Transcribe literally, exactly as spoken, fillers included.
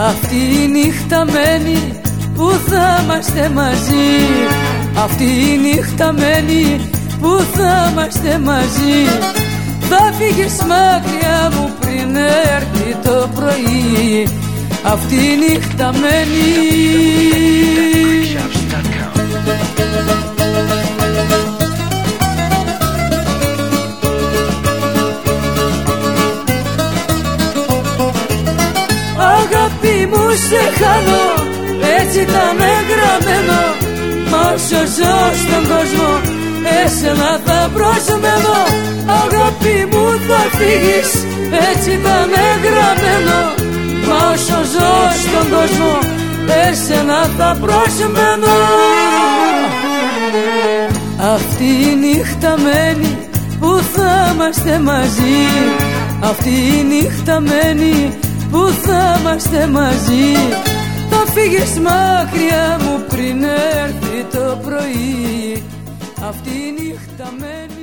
Αυτή η νύχτα μένει που θα είμαστε μαζί. Αυτή η νύχτα μένει που θα είμαστε μαζί. Θα φύγεις μακριά μου πριν έρθει το πρωί. Αυτή η νύχτα μένει. Αγάπη μου σε χάνω, έτσι ήταν γραμμένο. Μα όσο ζω στον κόσμο, εσένα θα προσμένω. Αγάπη μου θα φύγεις, έτσι ήταν γραμμένο. Μα όσο ζω στον κόσμο, εσένα θα προσμένω. Αυτή η νύχτα μένει που θα είμαστε μαζί. Αυτή η νύχτα μένει που θα είμαστε μαζί. Θα φύγεις μακριά μου πριν έρθει το πρωί. Αυτή η νύχτα μένει.